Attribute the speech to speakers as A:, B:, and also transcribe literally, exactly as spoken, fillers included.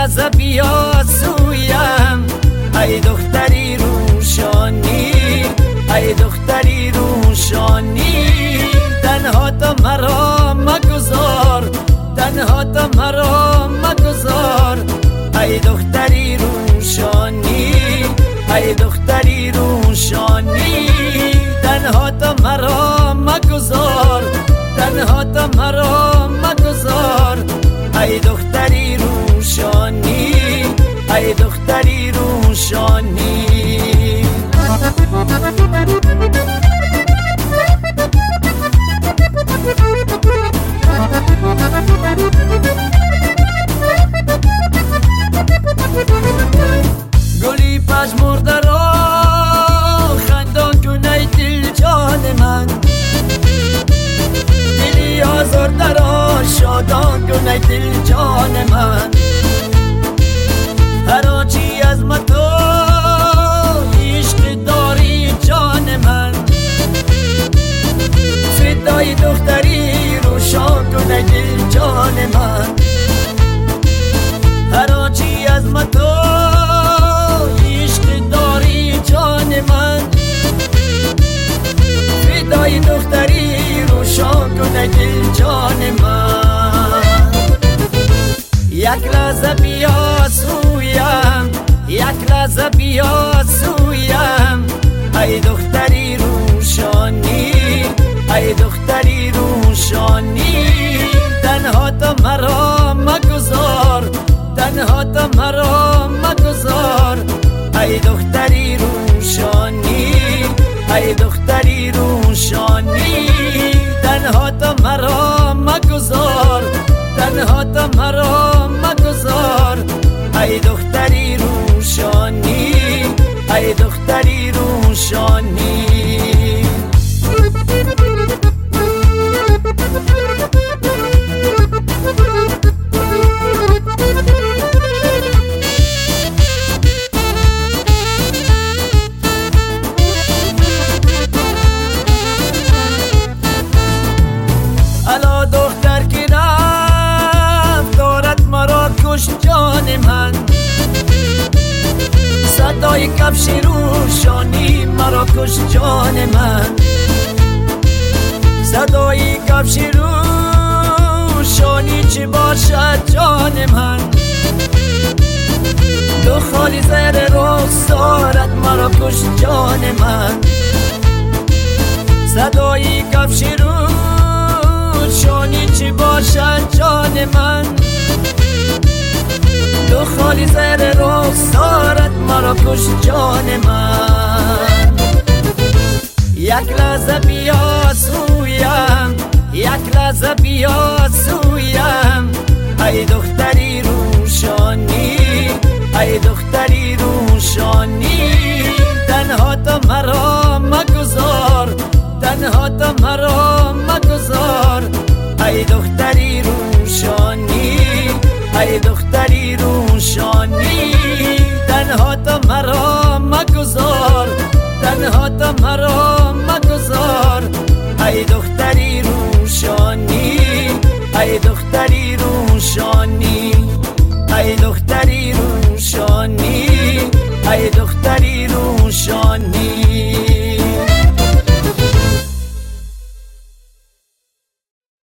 A: لحظه بیا سویم، ای دختری روشانی، ای دختری روشانی. تنها تو مرا مگذار، تنها تو مرا مگذار، ای دختری روشانی، ای دختری روشانی. تنها تو مرا مگذار، تنها تو مرا مگذار، ای دختری روشانی، ای دختری روشانی. گلی پژمرده را خندان کن ای دل جان من، دلی آزرده را شادان کن ای دل جان من. هر آنچی از من تو عشق داری جان من، فدای دختری روشان کن ای دل جان من. هر آنچی از من تو عشق داری جان من، فدای دختری روشان کن ای دل جان من. یک لحظه بیا سویم، یک لحظه بیا سویم، ای دختری روشانی، ای دختری روشانی. تنها تو مرا مگذار، تنها تو مرا مگذار، ای دختری روشانی، ای دختری روشانی. تنها تو مرا مگذار، تنها تو مرا مگذار، ای دختری روشانی، ای دختری روشانی. الا دختر که رفت دارد مرا کش جان من، صدای کفش روشانی مرا کش جان من. صدای کفش روشانی چه باشد جان من، دو خالی زیر رخسارت مرا کش جان من. صدای کفش روشانی چه باشد جان من، دو خالی زیر رخسارت مرا کش جان من. یک لحظه بیا سویم، یک لحظه بیا سویم، ای دختری روشانی، ای دختری روشانی. تنها تو مرا مگذار، تنها تو مرا مگذار، ای دختری روشانی، ای دختری روشانی. تنها تو مرا مگذار، تنها تو مرا مگذار، ای دختری روشانی، ای دختری روشانی، ای دختری روشانی، ای دختری روشانی.